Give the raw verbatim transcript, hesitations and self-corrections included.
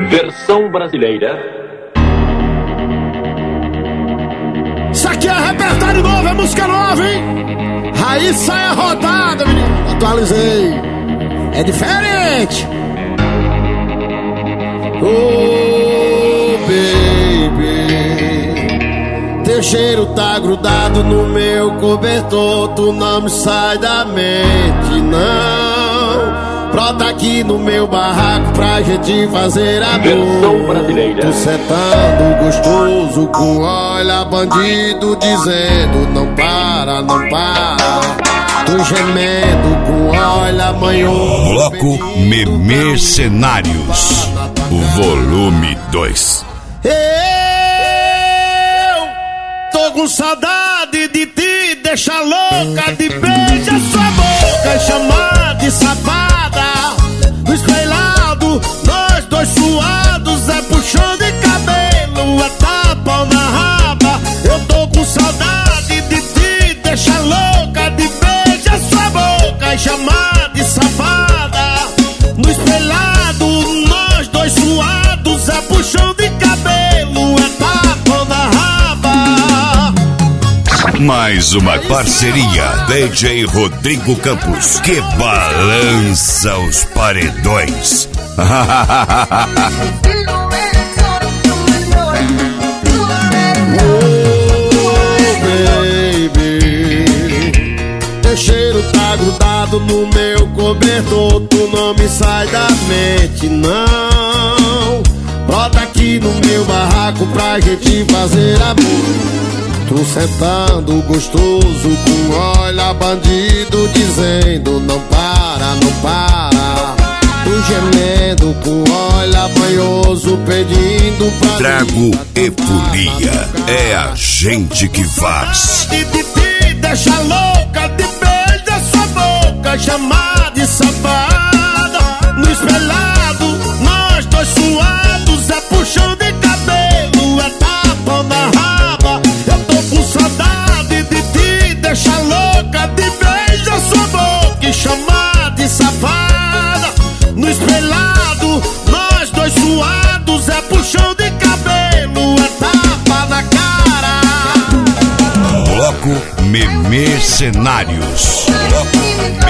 Versão brasileira. Isso aqui é repertório novo, é música nova, hein? Aí sai a rodada, menino. Atualizei. É diferente. Oh, baby, teu cheiro tá grudado no meu cobertor. Tu não me sai da mente, não. Brota aqui no meu barraco pra gente fazer amor. Versão brasileira. Tu sentando gostoso com olha bandido dizendo não para, não para. Tu gemendo com olha manhoso. Bloco Mercenários, o volume dois. Eu tô com saudade de ti, deixa louca, de beija sua boca, chamar de safada. No espelhado, nós dois suados, é puxão de cabelo, é tapa na raba. Eu tô com saudade de ti, deixa louca, de beija sua boca, chamar de safada. No espelhado, nós dois suados, é puxão de cabelo, é tapa na raba. Mais uma parceria D J Rodrigo Campos, que balança os paredões. Oh, baby, teu cheiro tá grudado no meu cobertor. Tu não me sai da mente, não. Brota aqui no meu barraco pra gente fazer amor. Tu sentando gostoso com olha bandido dizendo não para, não para. Tu gemendo com olha manhoso pedindo pra Trago e folia, é a gente que faz. De ti, deixa louca, de beija sua boca, chamar de safada. No espelhado, nós dois suados, é puxão de cabelo, é tapa na raba. Eu tô com saudade de ti, deixa louca, de beija sua boca e chamar de safada. No espelhado, nós dois suados, é puxão de cabelo, é tapa na cara. Bloco Mercenários. Bloco